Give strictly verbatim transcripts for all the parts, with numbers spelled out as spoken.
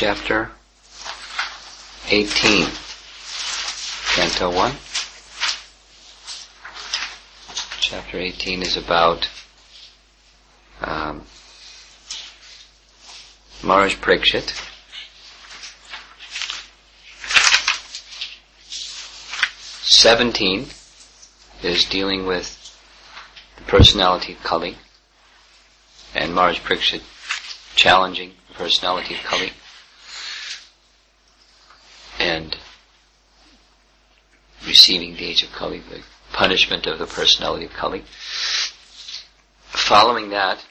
chapter eighteen, Canto one. Chapter eighteen is about um, Maharaj Parikshit. seventeen is dealing with the personality of Kali, and Maharaj Parikshit challenging the personality of Kali and receiving the age of Kali, the punishment of the personality of Kali. Following that,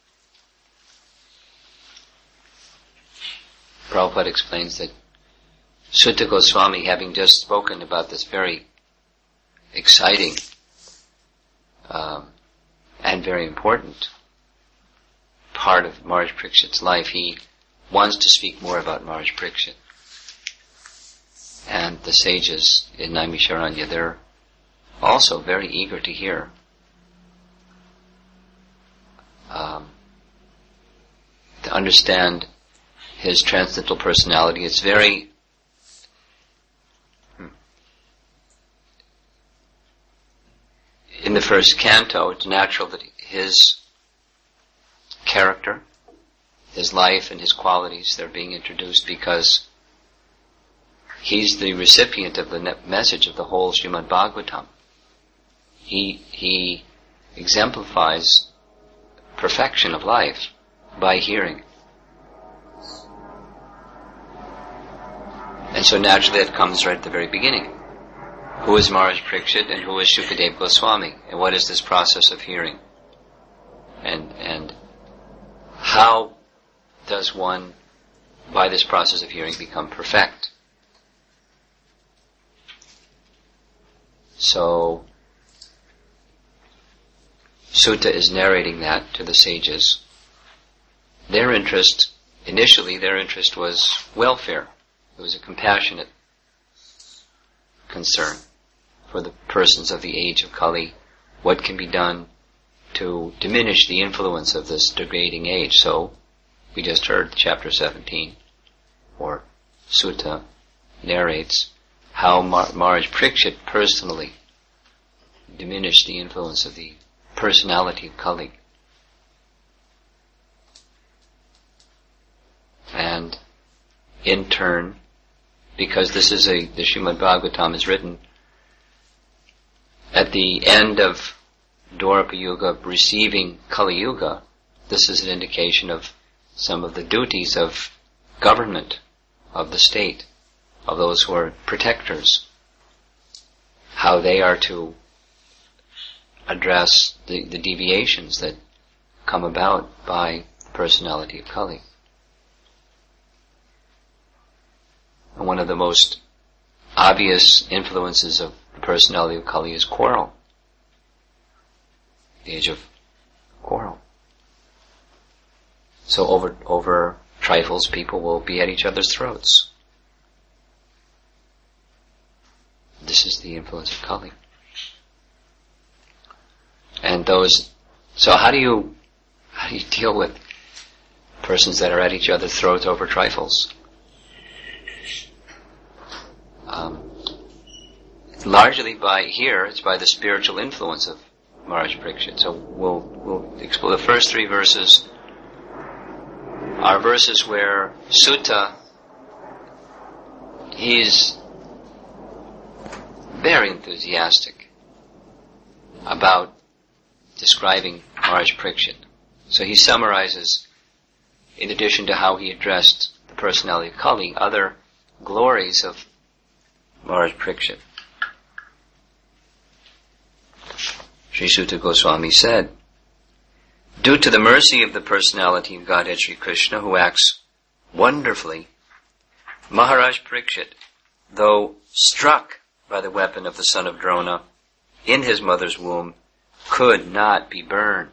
Prabhupada explains that Sutta Goswami, having just spoken about this very exciting um, and very important part of Maharaj Parikshit's life, he wants to speak more about Maharaj Parikshit. And the sages in Naimisharanya, they're also very eager to hear um, to understand his transcendental personality. It's very in the first canto, it's natural that his character, his life, and his qualities, they're being introduced because he's the recipient of the message of the whole Srimad Bhagavatam. He, he exemplifies perfection of life by hearing. And so naturally that comes right at the very beginning. Who is Maharaj Parikshit and who is Shukadeva Goswami? And what is this process of hearing? And, and how does one, by this process of hearing, become perfect? So, Sutta is narrating that to the sages. Their interest, initially their interest was welfare. It was a compassionate concern for the persons of the age of Kali. What can be done to diminish the influence of this degrading age? So, we just heard chapter seventeen, or Sutta, narrates how Mar- Maharaj Parikshit personally diminished the influence of the personality of Kali. And in turn, because this is a, the Srimad Bhagavatam is written at the end of Dwapara Yuga, receiving Kali Yuga, this is an indication of some of the duties of government, of the state, of those who are protectors, how they are to address the, the deviations that come about by the personality of Kali. And one of the most obvious influences of the personality of Kali is quarrel. The age of quarrel. So over over trifles, people will be at each other's throats. This is the influence of Kali. And those, so how do you, how do you deal with persons that are at each other's throats over trifles? Um, largely by here, it's by the spiritual influence of Maharaj Parikshit. So we'll, we'll explore the first three verses are verses where Sutta, he's very enthusiastic about describing Maharaj Parikshit. So he summarizes, in addition to how he addressed the personality of Kali, other glories of Maharaj Parikshit. Sri Sutta Goswami said, due to the mercy of the personality of Godhead Sri Krishna, who acts wonderfully, Maharaj Parikshit, though struck by the weapon of the son of Drona in his mother's womb, could not be burned.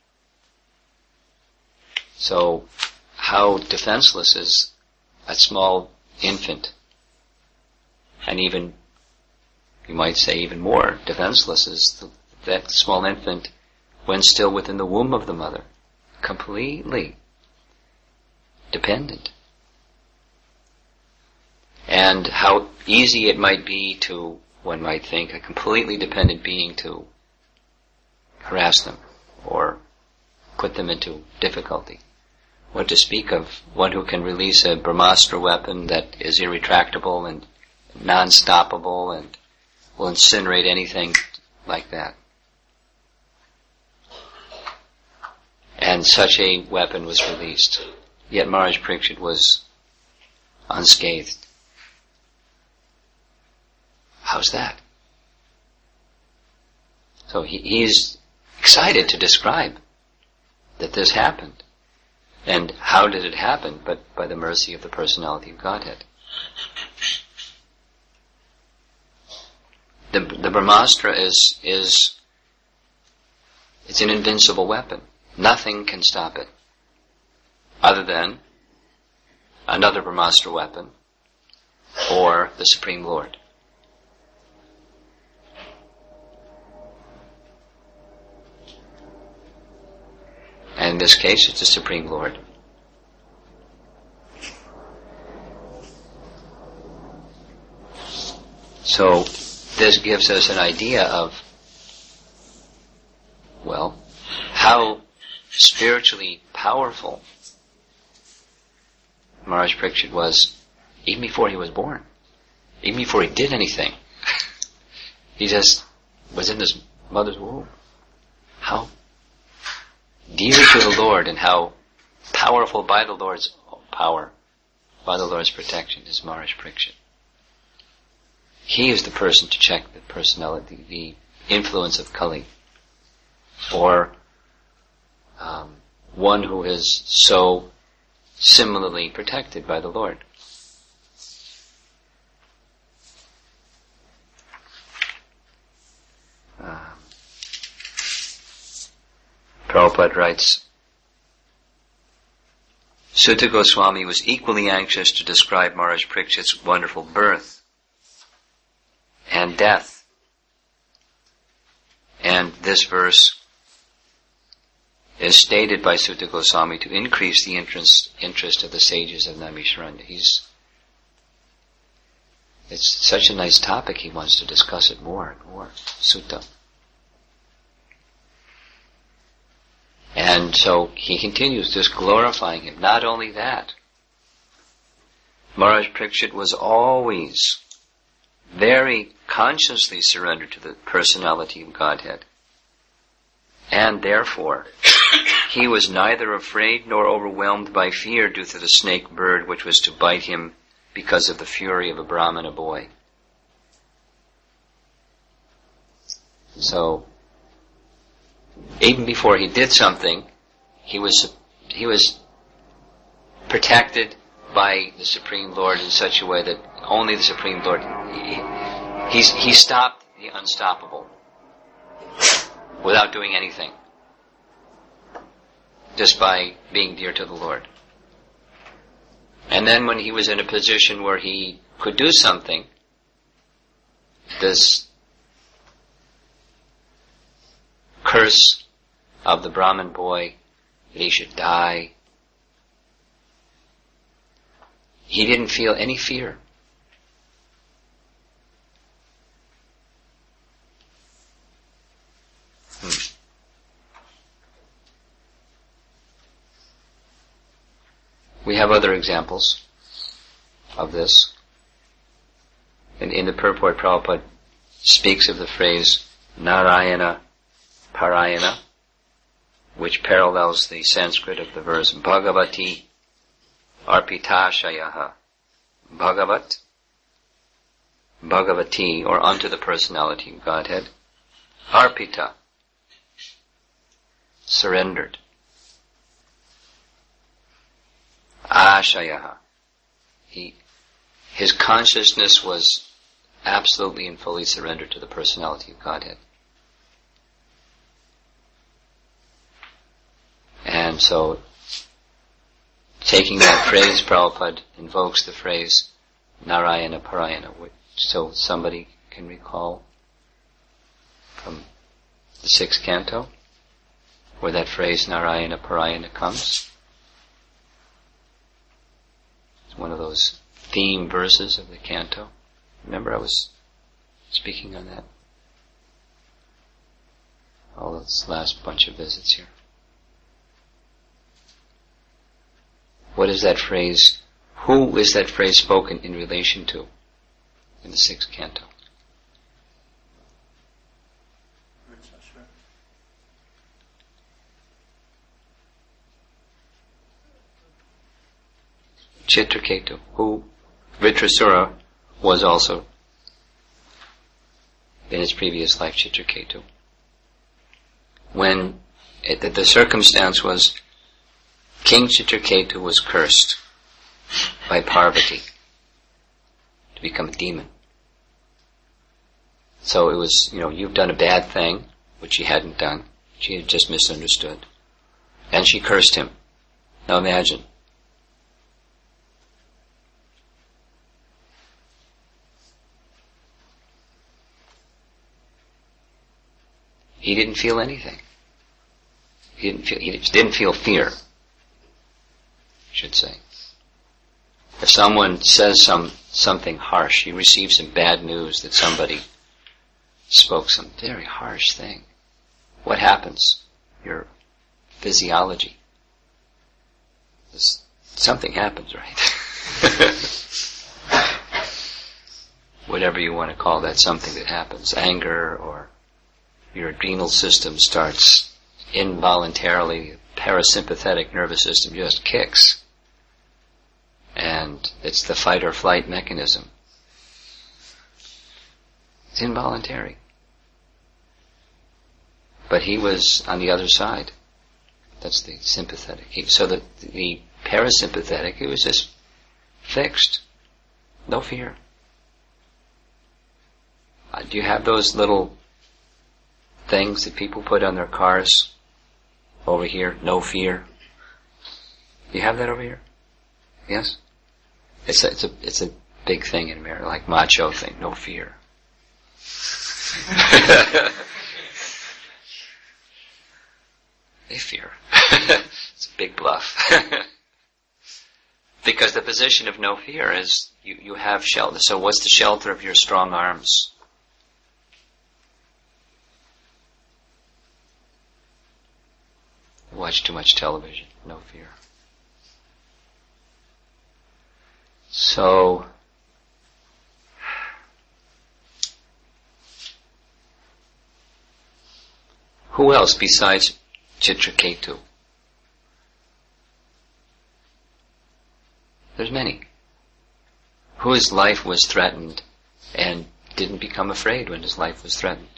So, how defenseless is a small infant? And even, you might say even more defenseless is the, that small infant when still within the womb of the mother, completely dependent and how easy it might be to, one might think, a completely dependent being to harass them or put them into difficulty. What to speak of one who can release a Brahmastra weapon that is irretractable and non-stoppable and will incinerate anything like that. And such a weapon was released. Yet Maharaj Parikshit was unscathed. How's that? So he, he's excited to describe that this happened. And how did it happen? But by the mercy of the personality of Godhead. The, the Brahmastra is, is, it's an invincible weapon. Nothing can stop it. Other than another Brahmastra weapon or the Supreme Lord. And in this case, it's the Supreme Lord. So, this gives us an idea of, well, how spiritually powerful Maharaj Parikshit was even before he was born. Even before he did anything. He just was in his mother's womb. How dear to the Lord and how powerful by the Lord's power, by the Lord's protection is Maharaj Parikshit. He is the person to check the personality, the influence of Kali, or um, one who is so similarly protected by the Lord. Um, Prabhupada writes, Sutta Goswami was equally anxious to describe Maharaj Parikshit's wonderful birth and death. And this verse is stated by Sutta Goswami to increase the interest, interest of the sages of Naimisharanya. He's, it's such a nice topic, he wants to discuss it more and more. Sutta. And so he continues just glorifying him. Not only that, Maharaj Parikshit was always very consciously surrendered to the personality of Godhead. And therefore, he was neither afraid nor overwhelmed by fear due to the snake bird which was to bite him because of the fury of a Brahmana boy. So, even before he did something, he was he was protected by the Supreme Lord in such a way that only the Supreme Lord, he, he's, he stopped the unstoppable without doing anything, just by being dear to the Lord. And then when he was in a position where he could do something, this curse of the Brahmin boy, that he should die, he didn't feel any fear. Hmm. We have other examples of this. And in the purport, Prabhupada speaks of the phrase Narayana Parayana, which parallels the Sanskrit of the verse Bhagavati Arpitashayaha. Bhagavat, Bhagavati, or unto the personality of Godhead. Arpita, surrendered. Ashayaha, he, his consciousness was absolutely and fully surrendered to the personality of Godhead. And so, taking that phrase, Prabhupada invokes the phrase Narayana Parayana, which so somebody can recall from the sixth canto, where that phrase Narayana Parayana comes. It's one of those theme verses of the canto. Remember I was speaking on that? All this last bunch of visits here. What is that phrase? Who is that phrase spoken in relation to in the sixth canto? Chitraketu, who Vritrasura was also in his previous life Chitraketu. When it, the, the circumstance was King Chitraketu was cursed by Parvati to become a demon. So it was, you know, you've done a bad thing, which he hadn't done. She had just misunderstood. And she cursed him. Now imagine. He didn't feel anything. He didn't feel, he didn't feel fear, I should say. If someone says some something harsh, he receives some bad news that somebody spoke some very harsh thing. What happens? Your physiology. This, something happens, right? Whatever you want to call that, something that happens. Anger, or your adrenal system starts involuntarily, the parasympathetic nervous system just kicks. And it's the fight or flight mechanism. It's involuntary. But he was on the other side. That's the sympathetic. He, so the, the parasympathetic, it was just fixed. No fear. Uh, do you have those little things that people put on their cars over here? No fear. Do you have that over here? Yes? It's a, it's a, it's a big thing in America, like macho thing, no fear. They fear. It's a big bluff. Because the position of no fear is you, you have shelter. So what's the shelter of your strong arms? Watch too much television, no fear. So, who else besides Chitraketu? There's many. Whose life was threatened and didn't become afraid when his life was threatened?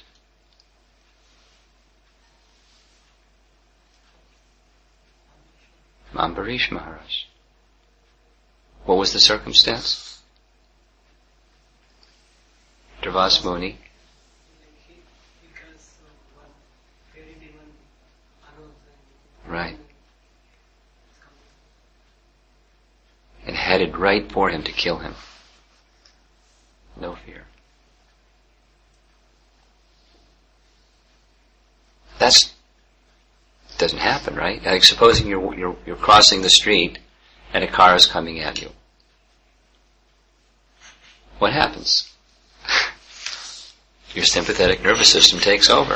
Ambarish Maharaj. What was the circumstance? Durvas Muni. Right. And headed right for him to kill him. No fear. That's doesn't happen, right? Like supposing you're you're you're crossing the street and a car is coming at you. What happens? Your sympathetic nervous system takes over.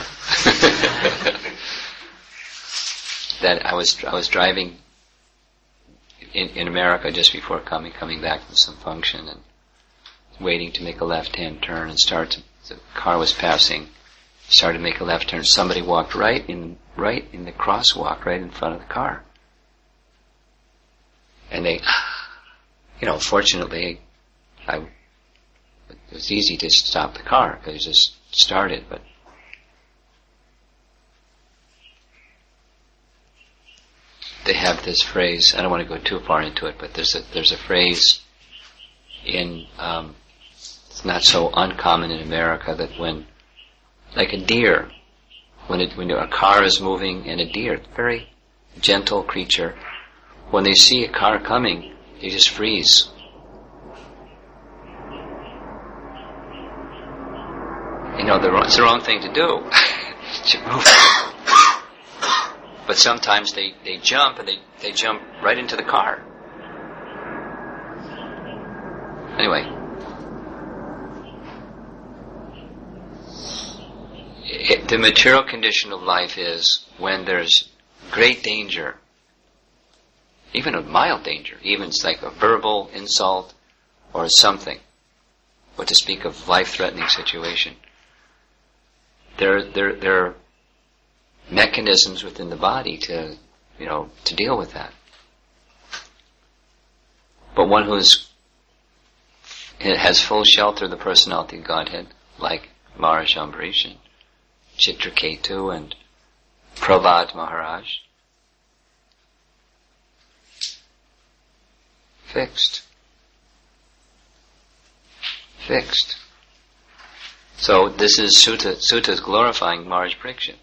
That I was I was driving in, in America just before coming coming back from some function and waiting to make a left-hand turn and start to, the car was passing, started to make a left turn. Somebody walked right in right in the crosswalk right in front of the car. And they, you know, fortunately, I, it was easy to stop the car because it just started, but they have this phrase, I don't want to go too far into it, but there's a, there's a phrase in, um, it's not so uncommon in America that when, like a deer, when it, when a car is moving and a deer, very gentle creature, when they see a car coming, they just freeze. You know, the wrong, it's the wrong thing to do. To move. But sometimes they, they jump and they, they jump right into the car. Anyway, it, the material condition of life is when there's great danger, even a mild danger, even it's like a verbal insult or something, what to speak of life-threatening situation. There, there, there are mechanisms within the body to, you know, to deal with that. But one who's has full shelter of the personality of Godhead, like Maharaj Ambarish and Chitraketu and Prahlad Maharaj, fixed. Fixed. So this is Sutta, Sutta's glorifying Maharaj Parikshit.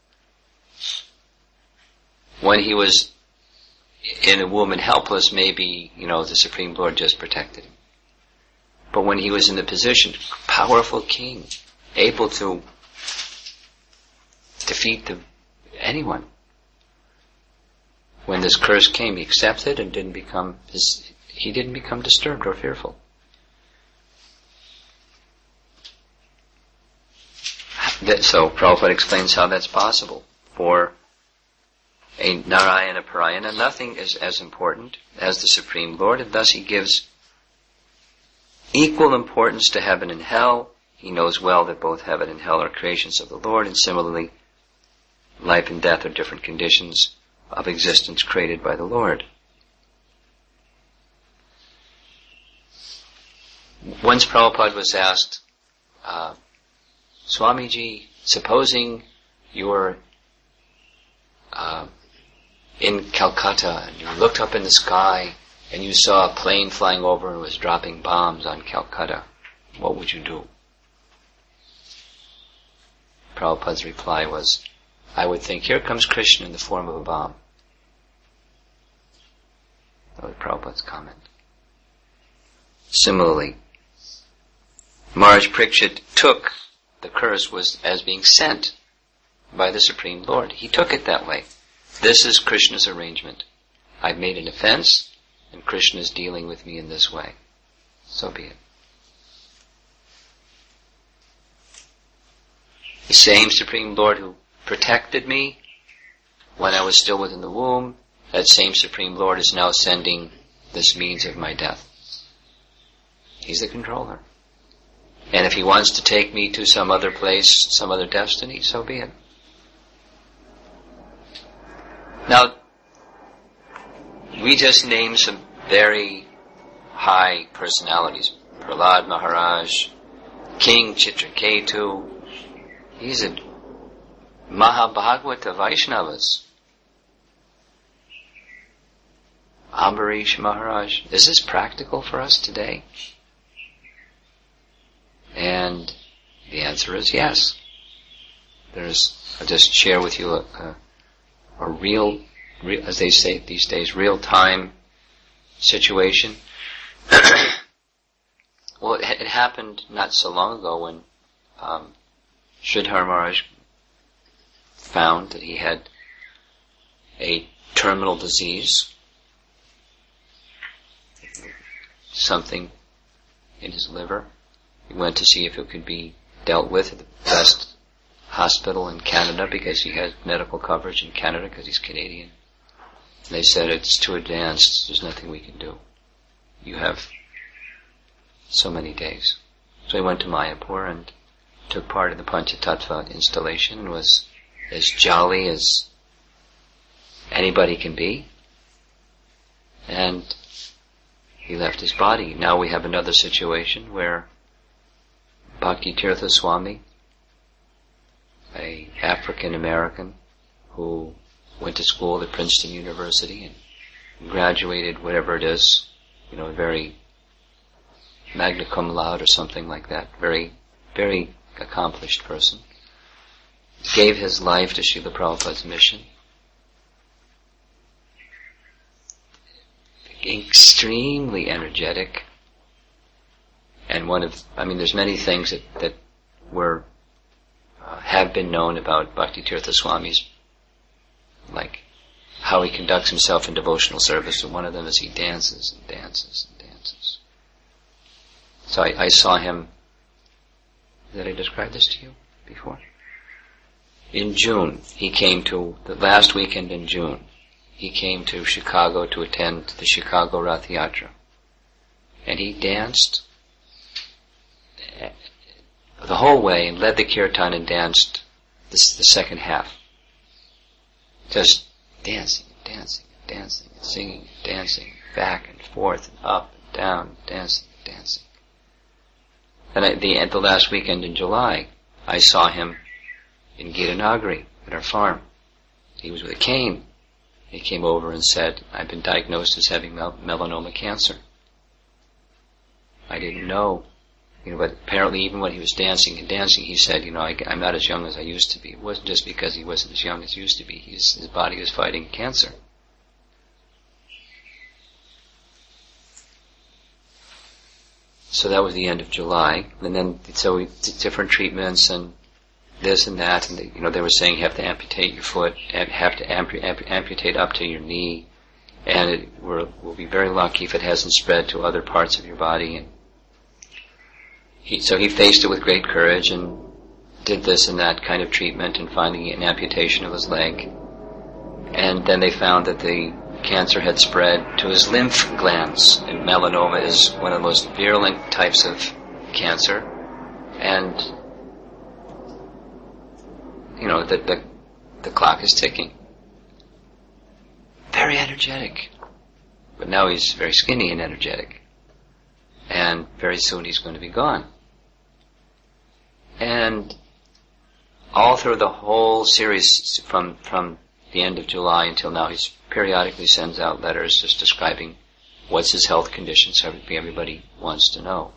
When he was in a womb and helpless, maybe, you know, the Supreme Lord just protected him. But when he was in the position, powerful king, able to defeat the, anyone, when this curse came, he accepted and didn't become, his, he didn't become disturbed or fearful. That, so Prabhupada explains how that's possible. For a Narayana Parayana, nothing is as important as the Supreme Lord, and thus he gives equal importance to heaven and hell. He knows well that both heaven and hell are creations of the Lord, and similarly, life and death are different conditions of existence created by the Lord. Once Prabhupada was asked, uh, Swamiji, supposing you're uh, in Calcutta and you looked up in the sky and you saw a plane flying over and was dropping bombs on Calcutta, what would you do? Prabhupada's reply was, I would think, here comes Krishna in the form of a bomb. That was Prabhupada's comment. Similarly, Maharaj Parikshit took the curse was as being sent by the Supreme Lord. He took it that way. This is Krishna's arrangement. I've made an offense, and Krishna is dealing with me in this way. So be it. The same Supreme Lord who protected me when I was still within the womb, that same Supreme Lord is now sending this means of my death. He's the controller. And if he wants to take me to some other place, some other destiny, so be it. Now, we just named some very high personalities. Prahlad Maharaj, King Chitraketu. He's a Mahabhagavata Vaishnavas. Ambarish Maharaj. Is this practical for us today? And the answer is yes. There's, I'll just share with you a, a, a real, real, as they say these days, real-time situation. Well, it, it happened not so long ago when um, Sridhar Maharaj found that he had a terminal disease, something in his liver. He went to see if it could be dealt with at the best hospital in Canada because he had medical coverage in Canada because he's Canadian. And they said, it's too advanced, there's nothing we can do. You have so many days. So he went to Mayapur and took part in the Panchatattva installation and was as jolly as anybody can be. And he left his body. Now we have another situation where Bhakti Tirtha Swami, a African American who went to school at Princeton University and graduated, whatever it is, you know, very magna cum laude or something like that, very, very accomplished person, gave his life to Srila Prabhupada's mission. Extremely energetic. And one of, I mean, there's many things that, that were, uh, have been known about Bhakti Tirtha Swami's, like how he conducts himself in devotional service. And one of them is he dances and dances and dances. So I, I saw him. Did I describe this to you before? In June, he came to, the last weekend in June, he came to Chicago to attend the Chicago Rath Yatra. And he danced the whole way and led the kirtan and danced this, the second half. Just dancing, dancing, dancing, singing, dancing, back and forth and up and down, dancing, dancing. And at the, at the last weekend in July, I saw him in Gitanagari at our farm. He was with a cane. He came over and said, I've been diagnosed as having mel- melanoma cancer. I didn't know. You know, but apparently even when he was dancing and dancing, he said, you know, I, I'm not as young as I used to be. It wasn't just because he wasn't as young as he used to be. His, his body was fighting cancer. So that was the end of July. And then, so we did different treatments and this and that. And, they, you know, they were saying you have to amputate your foot, have to ampu- ampu- amputate up to your knee. And it, we're, we'll be very lucky if it hasn't spread to other parts of your body. And he, so he faced it with great courage and did this and that kind of treatment and finally an amputation of his leg. And then they found that the cancer had spread to his lymph glands. And melanoma is one of the most virulent types of cancer. And, you know, the, the, the clock is ticking. Very energetic. But now he's very skinny and energetic. And very soon he's going to be gone. And all through the whole series from, from the end of July until now, he periodically sends out letters just describing what's his health condition, so everybody wants to know.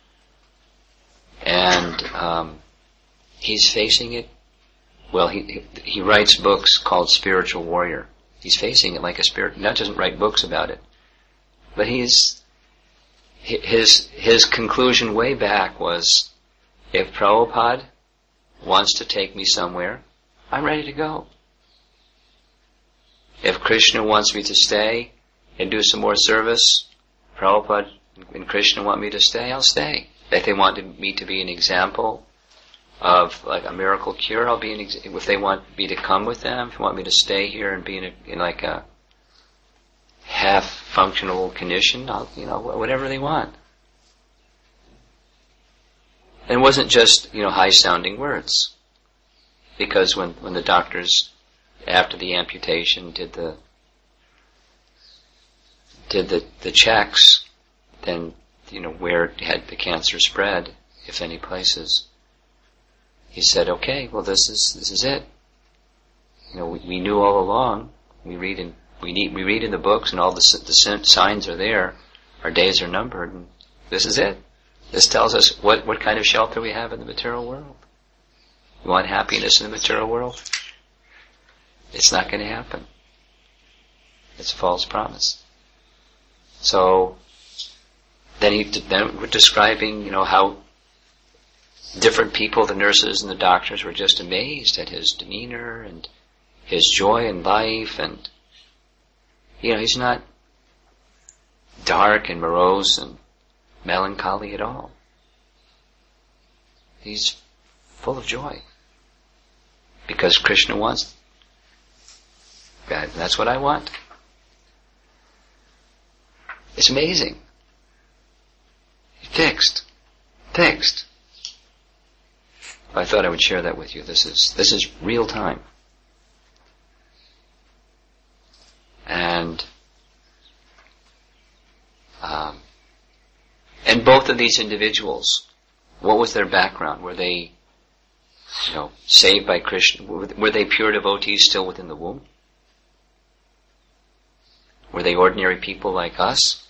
And um, he's facing it. Well, he he writes books called Spiritual Warrior. He's facing it like a spirit. Not doesn't write books about it, but he's his his conclusion way back was, if Prabhupada wants to take me somewhere, I'm ready to go. If Krishna wants me to stay and do some more service, Prabhupada and Krishna want me to stay, I'll stay. If they want me to be an example of like a miracle cure, I'll be an ex- if they want me to come with them, if they want me to stay here and be in, a, in like a half functional condition, I'll, you know, whatever they want. And it wasn't just, you know, high sounding words. Because when, when the doctors, after the amputation, did the did the, the checks, then, you know, where had the cancer spread, if any places, he said, okay, well this is this is it. You know, we, we knew all along. We read in we need we read in the books, and all the the signs are there. Our days are numbered, and this is it. This tells us what what kind of shelter we have in the material world. You want happiness in the material world? It's not going to happen. It's a false promise. So then he then we're describing, you know, how different people, the nurses and the doctors, were just amazed at his demeanor and his joy in life, and you know, he's not dark and morose and melancholy at all. He's full of joy because Krishna wants that. That's what I want. It's amazing. Fixed. Fixed. I thought I would share that with you. This is this is real time. And um, and both of these individuals, what was their background? Were they, you know, saved by Krishna? Were they pure devotees still within the womb? Were they ordinary people like us?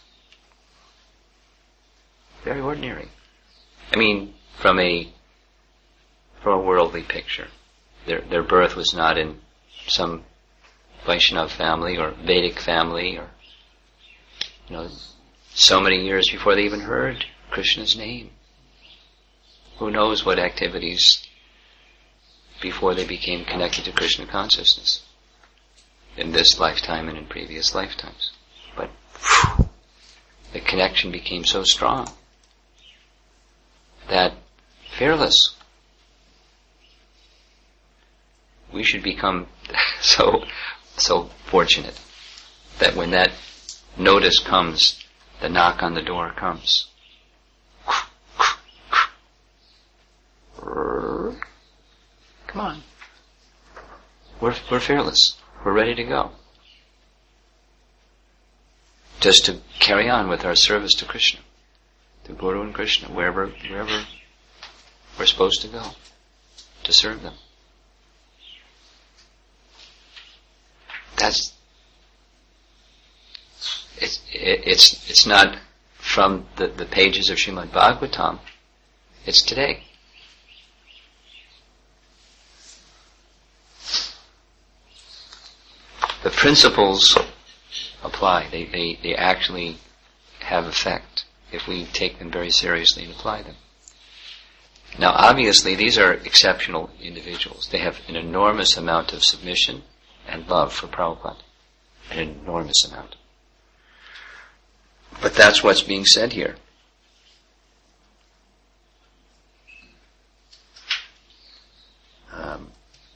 Very ordinary. I mean, from a from a worldly picture. Their their birth was not in some Vaishnav family or Vedic family, or, you know, so many years before they even heard Krishna's name. Who knows what activities before they became connected to Krishna consciousness in this lifetime and in previous lifetimes. But whew, the connection became so strong. that fearless. We should become so so fortunate that when that notice comes, the knock on the door comes. Come on. We're, we're fearless. We're ready to go. Just to carry on with our service to Krishna, to Guru and Krishna, wherever, wherever we're supposed to go, to serve them. That's, it's, it, it's, it's not from the, the pages of Srimad Bhagavatam, it's today. The principles apply. They, they, they actually have effect if we take them very seriously and apply them. Now, obviously, these are exceptional individuals. They have an enormous amount of submission and love for Prabhupada. An enormous amount. But that's what's being said here. Um,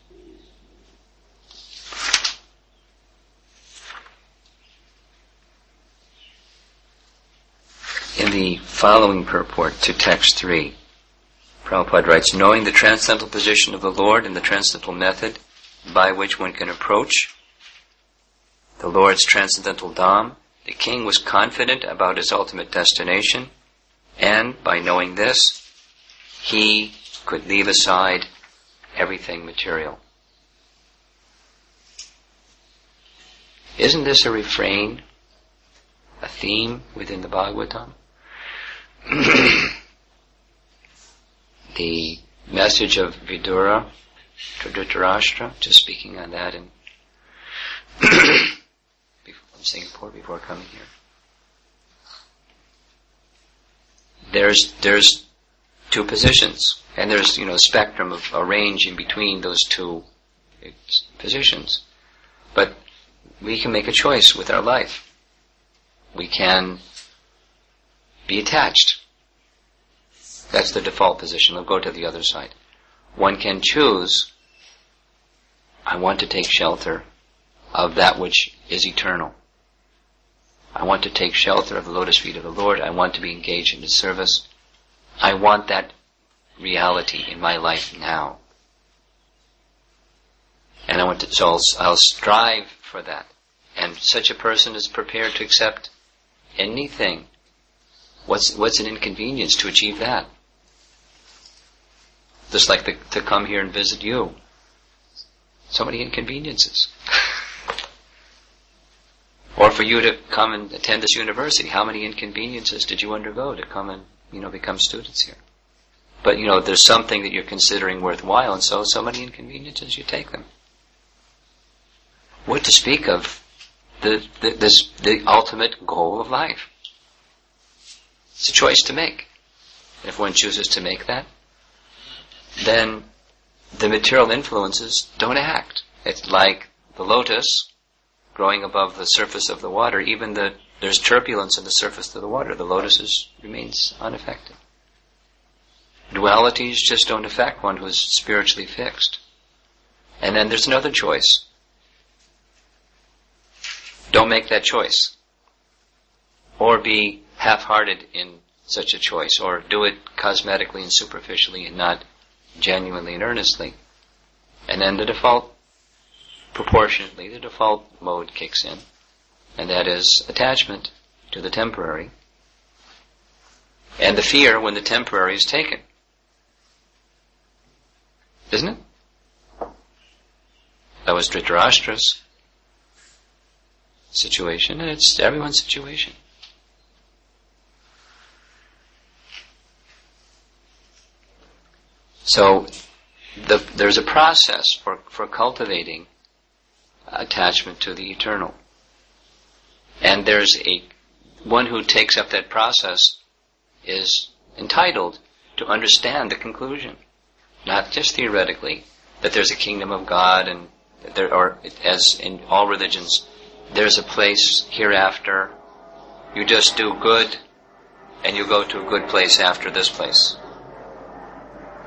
In the following purport to text three, Prabhupada writes, knowing the transcendental position of the Lord and the transcendental method by which one can approach the Lord's transcendental Dham, the king was confident about his ultimate destination, and by knowing this, he could leave aside everything material. Isn't this a refrain, a theme within the Bhagavatam? The message of Vidura to Dhritarashtra, just speaking on that in Singapore before coming here. There's there's two positions, and there's you know a spectrum of a range in between those two positions. But we can make a choice with our life. We can be attached. That's the default position. We'll go to the other side. One can choose, I want to take shelter of that which is eternal. I want to take shelter of the lotus feet of the Lord. I want to be engaged in His service. I want that reality in my life now. And I want to, so I'll, I'll strive for that. And such a person is prepared to accept anything. What's what's an inconvenience to achieve that? Just like the, to come here and visit you. So many inconveniences. Or for you to come and attend this university, how many inconveniences did you undergo to come and, you know, become students here? But, you know, there's something that you're considering worthwhile, and so, so many inconveniences, you take them. What to speak of the, the, this, the ultimate goal of life? It's a choice to make. And if one chooses to make that, then the material influences don't act. It's like the lotus growing above the surface of the water. Even the there's turbulence in the surface of the water. The lotus is, remains unaffected. Dualities just don't affect one who is spiritually fixed. And then there's another choice. Don't make that choice. Or be half-hearted in such a choice, or do it cosmetically and superficially and not genuinely and earnestly. And then the default, proportionately, the default mode kicks in, and that is attachment to the temporary, and the fear when the temporary is taken. Isn't it? That was Dhritarashtra's situation, and it's everyone's situation. So the, there's a process for, for cultivating attachment to the eternal. And there's a one who takes up that process is entitled to understand the conclusion. Not just theoretically, that there's a kingdom of God and there are, as in all religions, there's a place hereafter. You just do good and you go to a good place after this place.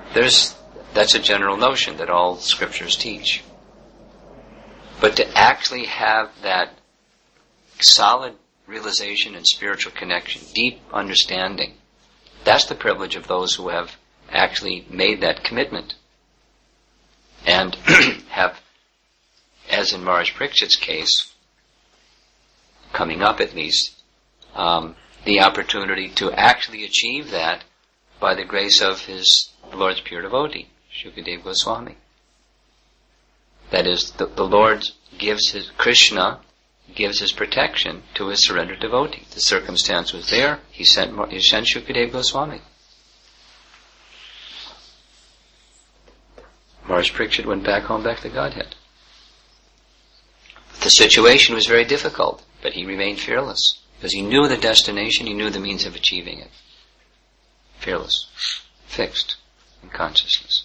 there's that's a general notion that all scriptures teach. But to actually have that solid realization and spiritual connection, deep understanding, that's the privilege of those who have actually made that commitment. And have, as in Maharaj Parikshit's case, coming up at least, um, the opportunity to actually achieve that by the grace of his the Lord's pure devotee, Shukadeva Goswami. That is, the, the Lord gives his, Krishna gives his protection to his surrendered devotee. The circumstance was there, he sent, he sent Shukadeva Goswami. Maharaj Parikshit went back home, back to Godhead. The situation was very difficult, but he remained fearless, because he knew the destination, he knew the means of achieving it. Fearless, fixed in consciousness.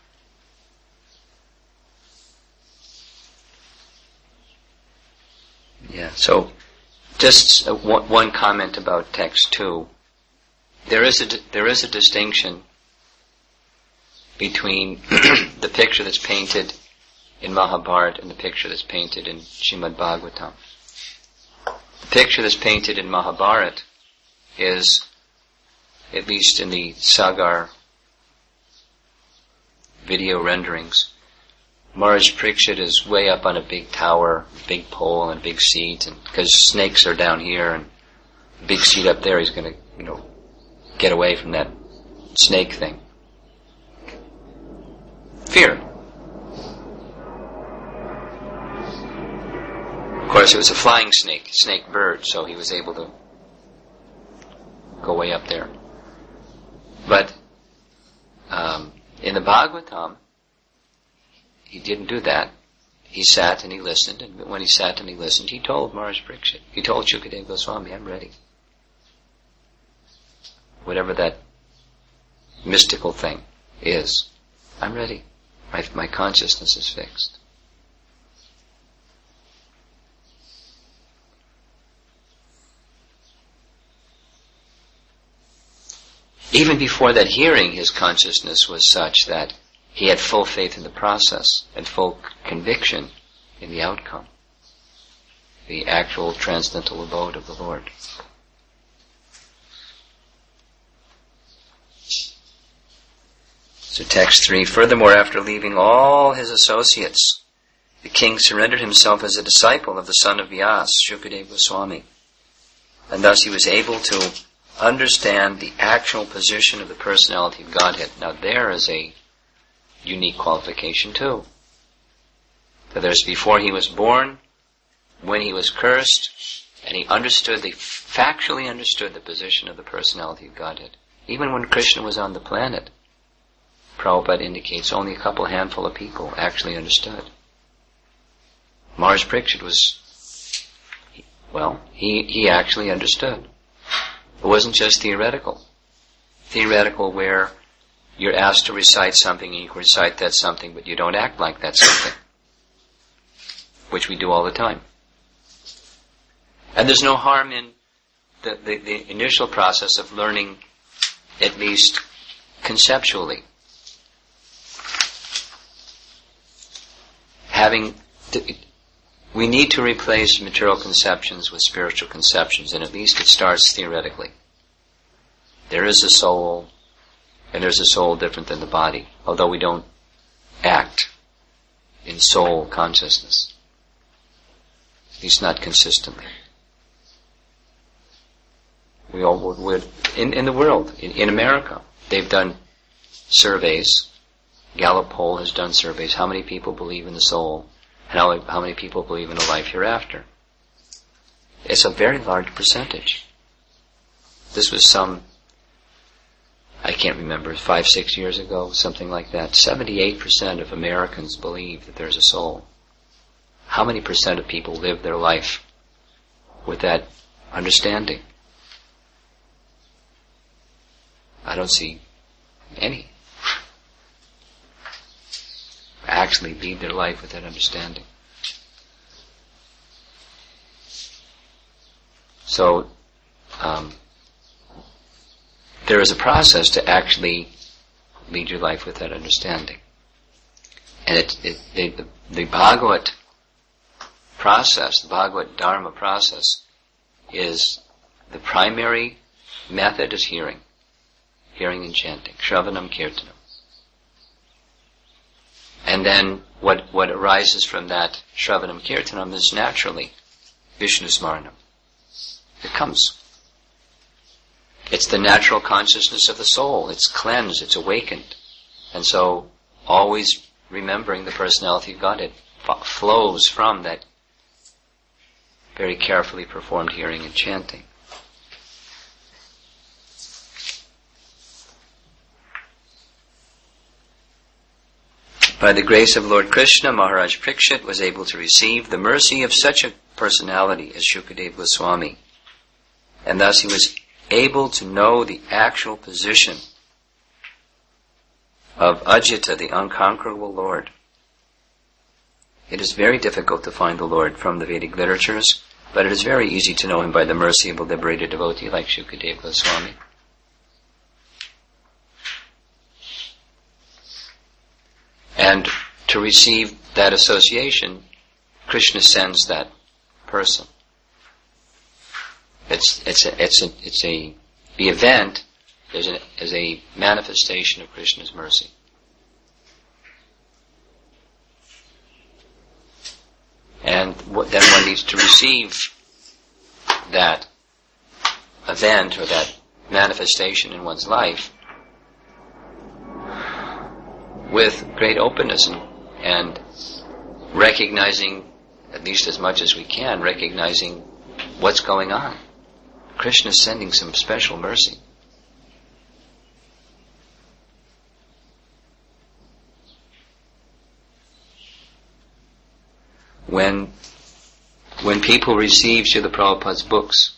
Yeah, so just uh, one, one comment about text two. There is a, there is a distinction between the picture that's painted in Mahabharata and the picture that's painted in Srimad Bhagavatam. The picture that's painted in Mahabharata is, at least in the Sagar video renderings, Maharaj Parikshit is way up on a big tower, big pole and a big seat, and because snakes are down here and a big seat up there, he's going to, you know, get away from that snake thing. Fear. Of course, it was a flying snake, snake bird, so he was able to go way up there. But um, in the Bhagavatam, he didn't do that. He sat and he listened, and when he sat and he listened, he told Maharaj Parikshit, he told Shukadeva Goswami, I'm ready. Whatever that mystical thing is, I'm ready. My, my consciousness is fixed. Even before that hearing, his consciousness was such that he had full faith in the process and full conviction in the outcome, the actual transcendental abode of the Lord. So text three, furthermore, after leaving all his associates, the king surrendered himself as a disciple of the son of Vyas, Shukadeva Goswami. And thus he was able to understand the actual position of the personality of Godhead. Now there is a unique qualification too. That there's before he was born, when he was cursed, and he understood, they factually understood the position of the personality of Godhead. Even when Krishna was on the planet, Prabhupada indicates only a couple handful of people actually understood. Maharaj Parikshit was, well, he, he actually understood. It wasn't just theoretical. Theoretical where you're asked to recite something and you recite that something, but you don't act like that something, which we do all the time. And there's no harm in the, the, the initial process of learning, at least conceptually. Having, to, we need to replace material conceptions with spiritual conceptions, and at least it starts theoretically. There is a soul, and there's a soul different than the body, although we don't act in soul consciousness, at least not consistently. We all would, would in, in the world, in, in America, they've done surveys. Gallup poll has done surveys. How many people believe in the soul? And how, how many people believe in a life hereafter? It's a very large percentage. This was some, I can't remember, five, six years ago, something like that. seventy-eight percent of Americans believe that there's a soul. How many percent of people live their life with that understanding? I don't see any. Actually lead their life with that understanding. So, um, there is a process to actually lead your life with that understanding. And it, it, it, the, the Bhagavat process, the Bhagavat Dharma process, is the primary method is hearing. Hearing and chanting. Shravanam Kirtanam. And then what, what arises from that Shravanam Kirtanam is naturally Vishnu Smaranam. It comes. It's the natural consciousness of the soul. It's cleansed, it's awakened. And so, always remembering the personality of Godhead f- flows from that very carefully performed hearing and chanting. By the grace of Lord Krishna, Maharaj Parikshit was able to receive the mercy of such a personality as Shukadeva Goswami. And thus he was able to know the actual position of Ajita, the unconquerable Lord. It is very difficult to find the Lord from the Vedic literatures, but it is very easy to know him by the mercy of a liberated devotee like Shukadeva Goswami. And to receive that association, Krishna sends that person. It's it's a, it's a, it's a the event is, an, is a manifestation of Krishna's mercy. And what, then one needs to receive that event or that manifestation in one's life with great openness and, and recognizing, at least as much as we can, recognizing what's going on. Krishna is sending some special mercy. When when people receive Srila Prabhupada's books,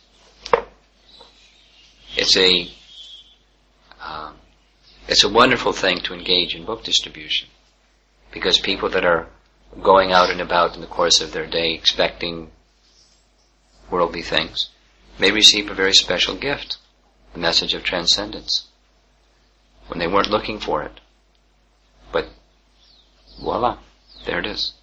it's a um, it's a wonderful thing to engage in book distribution, because people that are going out and about in the course of their day expecting worldly things may receive a very special gift, the message of transcendence, when they weren't looking for it. But voila, there it is.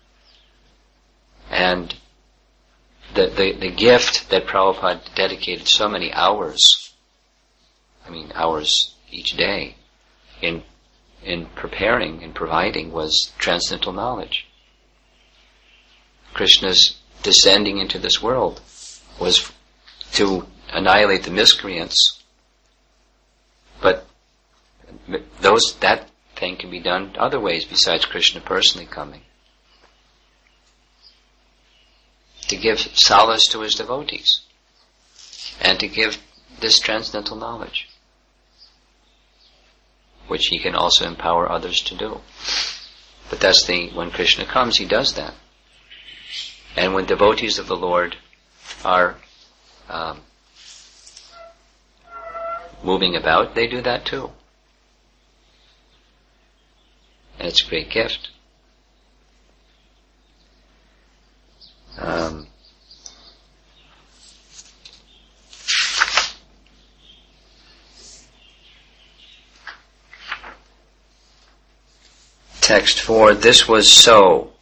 And the, the, the gift that Prabhupada dedicated so many hours, I mean hours each day, in in preparing and providing was transcendental knowledge. Krishna's descending into this world was to annihilate the miscreants. But those that thing can be done other ways besides Krishna personally coming. To give solace to his devotees, and to give this transcendental knowledge, which he can also empower others to do. But that's the, when Krishna comes, he does that. And when devotees of the Lord are um, moving about, they do that too. And it's a great gift. Um, text four, this was so.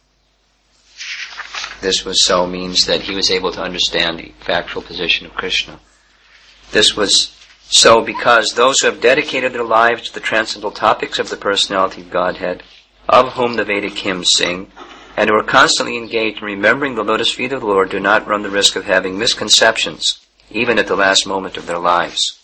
This was so means that he was able to understand the factual position of Krishna. This was so because those who have dedicated their lives to the transcendental topics of the personality of Godhead, of whom the Vedic hymns sing, and who are constantly engaged in remembering the lotus feet of the Lord, do not run the risk of having misconceptions, even at the last moment of their lives.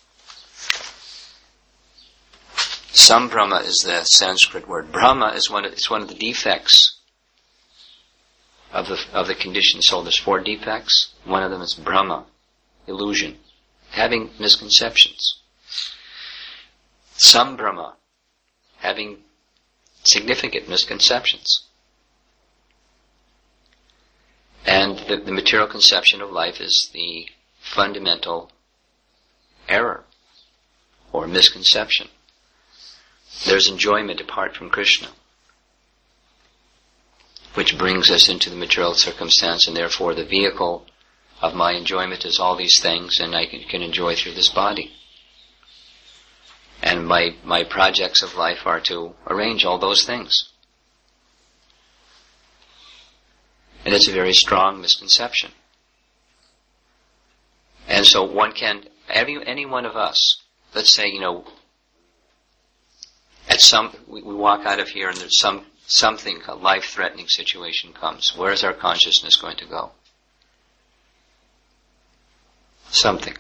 Sambrahma is the Sanskrit word. Brahma is one of, it's one of the defects of the of the conditioned soul. There's four defects. One of them is Brahma, illusion, having misconceptions. Sambrahma, having significant misconceptions. And the, the material conception of life is the fundamental error or misconception. There's enjoyment apart from Krishna, which brings us into the material circumstance, and therefore the vehicle of my enjoyment is all these things, and I can, can enjoy through this body. And my, my projects of life are to arrange all those things. And it's a very strong misconception. And so one can, every, any one of us, let's say, you know, at some, we, we walk out of here and there's some, something, a life-threatening situation comes. Where is our consciousness going to go? Something.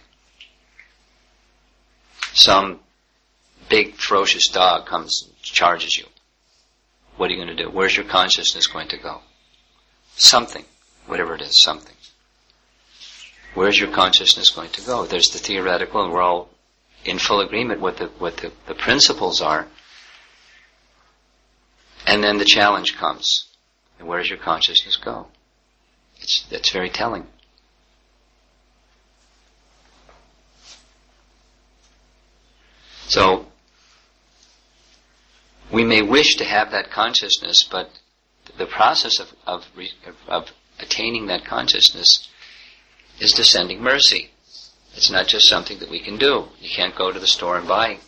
Some big ferocious dog comes and charges you. What are you going to do? Where's your consciousness going to go? Something. Whatever it is, something. Where's your consciousness going to go? There's the theoretical, and we're all in full agreement with the, what the, the principles are. And then the challenge comes. And where does your consciousness go? It's, it's very telling. So, we may wish to have that consciousness, but the process of, of, of attaining that consciousness is descending mercy. It's not just something that we can do. You can't go to the store and buy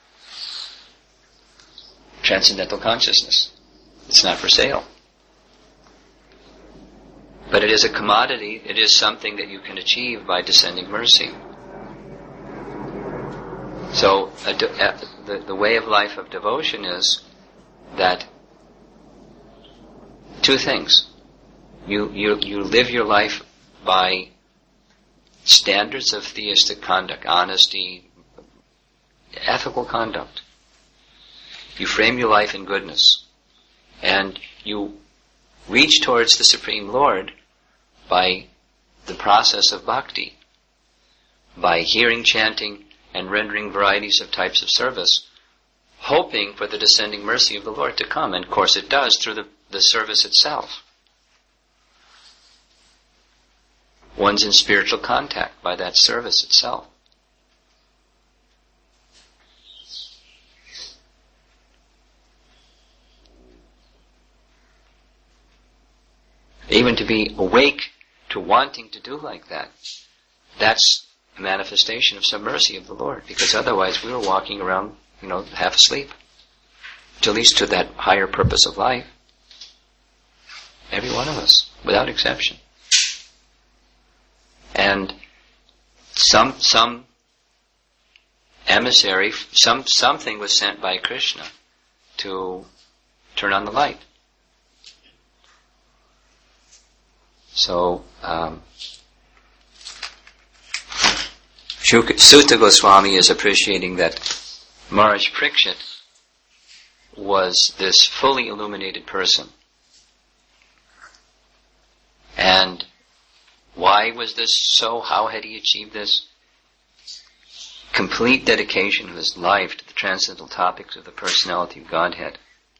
transcendental consciousness. It's not for sale. But it is a commodity. It is something that you can achieve by descending mercy. So a de- a, the, the way of life of devotion is that two things. You, you, you live your life by standards of theistic conduct, honesty, ethical conduct. You frame your life in goodness. And you reach towards the Supreme Lord by the process of bhakti, by hearing, chanting, and rendering varieties of types of service, hoping for the descending mercy of the Lord to come. And of course it does through the, the service itself. One's in spiritual contact by that service itself. Even to be awake to wanting to do like that, that's a manifestation of some mercy of the Lord, because otherwise we were walking around, you know, half asleep, at least to that higher purpose of life. Every one of us, without exception. And some some emissary, some something was sent by Krishna to turn on the light. So, um, Sutta Goswami is appreciating that Maharaj Parikshit was this fully illuminated person. And why was this so? How had he achieved this? Complete dedication of his life to the transcendental topics of the personality of Godhead.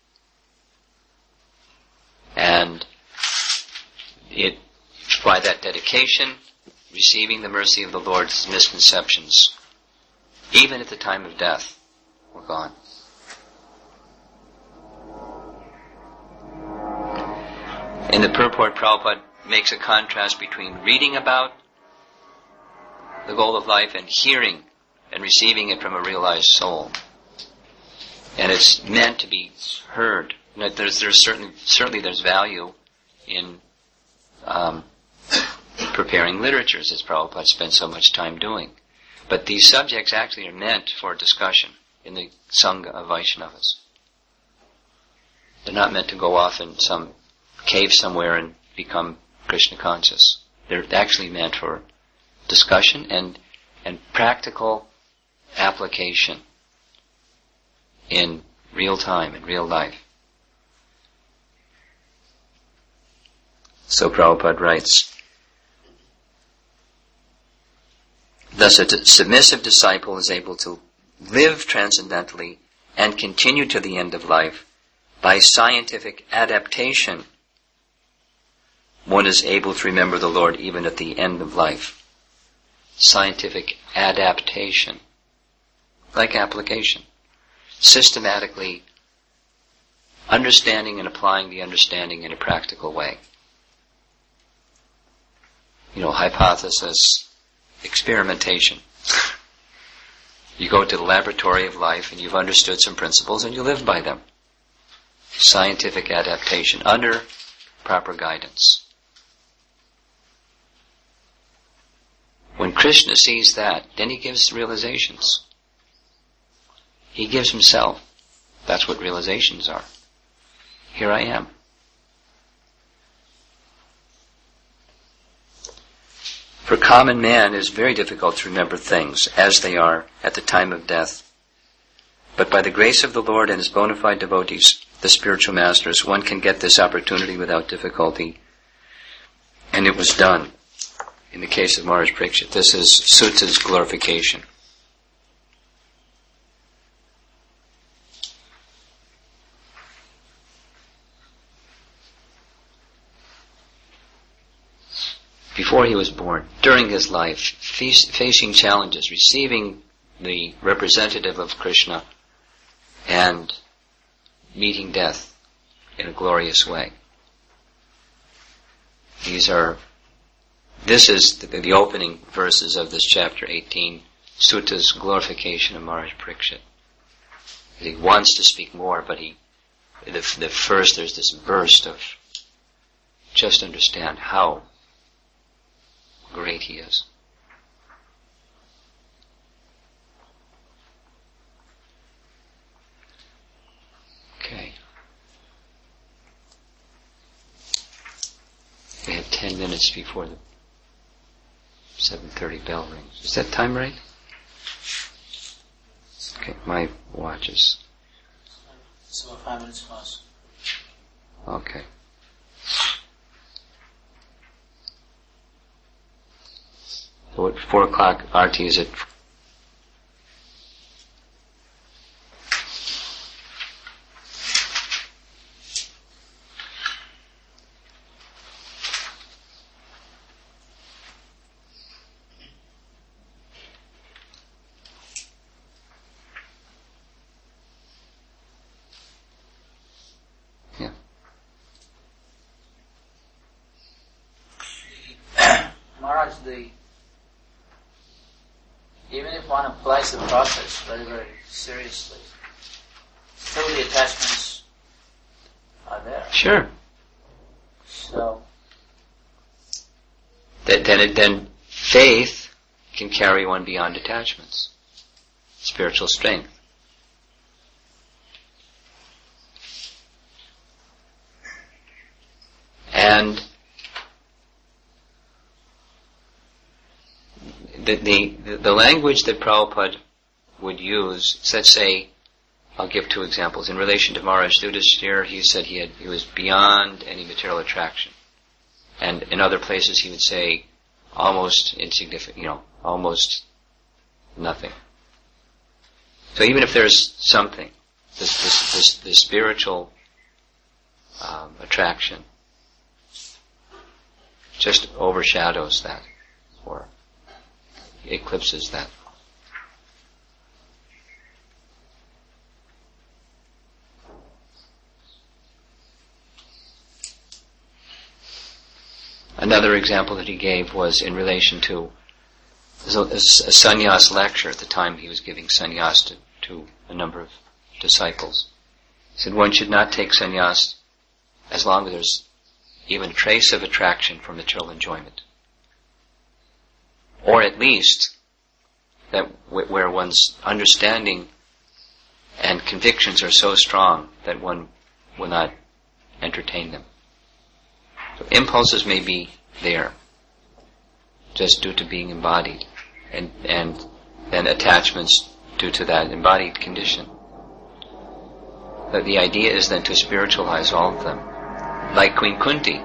And it, by that dedication, receiving the mercy of the Lord's misconceptions, even at the time of death, were gone. In the purport, Prabhupada makes a contrast between reading about the goal of life and hearing and receiving it from a realized soul. And it's meant to be heard. There's, there's certainly, certainly there's value in um, preparing literatures, as Prabhupada spent so much time doing. But these subjects actually are meant for discussion in the Sangha of Vaishnavas. They're not meant to go off in some cave somewhere and become Krishna conscious. They're actually meant for discussion and and practical application in real time, in real life. So Prabhupada writes, thus a d- submissive disciple is able to live transcendently and continue to the end of life by scientific adaptation. One is able to remember the Lord even at the end of life. Scientific adaptation. Like application. Systematically understanding and applying the understanding in a practical way. You know, hypothesis, experimentation. You go to the laboratory of life and you've understood some principles and you live by them. Scientific adaptation under proper guidance. When Krishna sees that, then he gives realizations. He gives himself. That's what realizations are. Here I am. For common man, it is very difficult to remember things as they are at the time of death. But by the grace of the Lord and his bona fide devotees, the spiritual masters, one can get this opportunity without difficulty. And it was done. In the case of Maharaj Parikshit, this is Suta's glorification. Before he was born, during his life, facing challenges, receiving the representative of Krishna, and meeting death in a glorious way. These are, this is the, the opening verses of this chapter eighteen, Suta's glorification of Maharaj Parikshit. He wants to speak more, but he, the, the first there's this burst of, just understand how great he is. Okay. We have ten minutes before the seven thirty bell rings. Is that time right? Okay, my watch is... So five minutes past. Okay. So at four o'clock, Arti is at... Yeah. Maharaj, the even if one applies the process very, very seriously, still the attachments are there. Sure. So Then, then, it, then faith can carry one beyond attachments. Spiritual strength. And the, the, the language that Prabhupada would use, let's say, I'll give two examples. In relation to Maharaj Yudhishthira, he said he had he was beyond any material attraction. And in other places he would say almost insignificant, you know, almost nothing. So even if there's something, this this this, this spiritual um, attraction just overshadows that, or eclipses that. Another example that he gave was in relation to a, a sannyas lecture at the time he was giving sannyas to, to a number of disciples. He said one should not take sannyas as long as there's even a trace of attraction for material enjoyment. Or at least that w- where one's understanding and convictions are so strong that one will not entertain them. So impulses may be there, just due to being embodied, and and then attachments due to that embodied condition. But the idea is then to spiritualize all of them. Like Queen Kunti.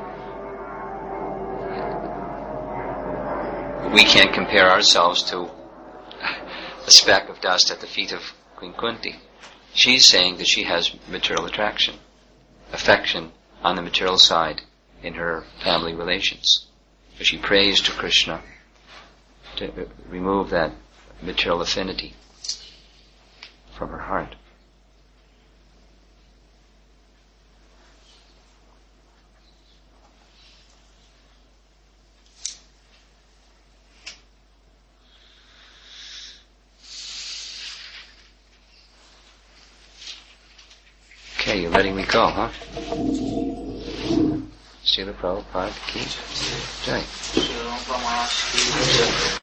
We can't compare ourselves to a speck of dust at the feet of Queen Kunti. She's saying that she has material attraction, affection on the material side in her family relations. So she prays to Krishna to remove that material affinity from her heart. Okay, you're letting me go, huh? Srila Prabhupada ki Jai.